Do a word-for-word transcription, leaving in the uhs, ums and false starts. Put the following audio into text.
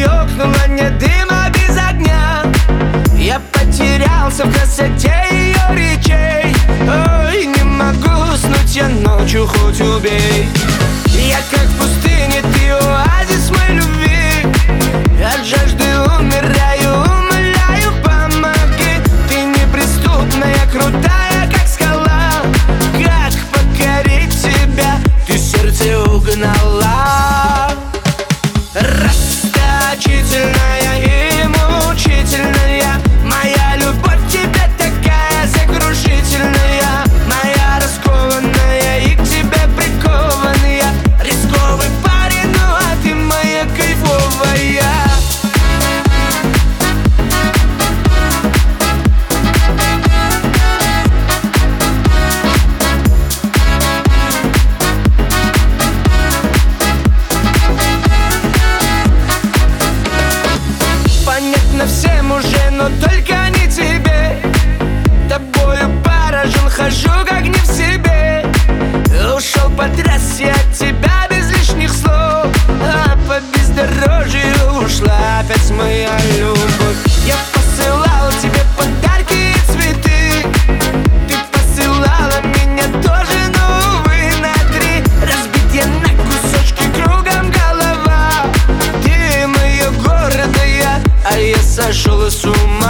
ёкнула, нет дыма без огня. Я потерялся в красоте ее речей. Ой, не могу уснуть я ночью, хоть убей. Я как в пустыне, ты оазис моей любви. От жажды умираю, умоляю, помоги. Ты неприступная, крутая, как скала. Как покорить тебя, ты сердце угнала. Расточительная и мучительная, моя любовь тебе такая сокрушительная. Моя раскованная и к тебе прикованная. Рисковый парень, ну а ты моя кайфовая. Понятно всем уже, но только не тебе. Тобою поражен, хожу как не в себе. Ушел по трассе от тебя без лишних слов, а по бездорожью ушла опять моя любовь. Я посылал тебе подарки и цветы. Ты посылала меня тоже, но увы, на три. Разбит я на кусочки, кругом голова. Ты мое гордая, а я сошел с ума.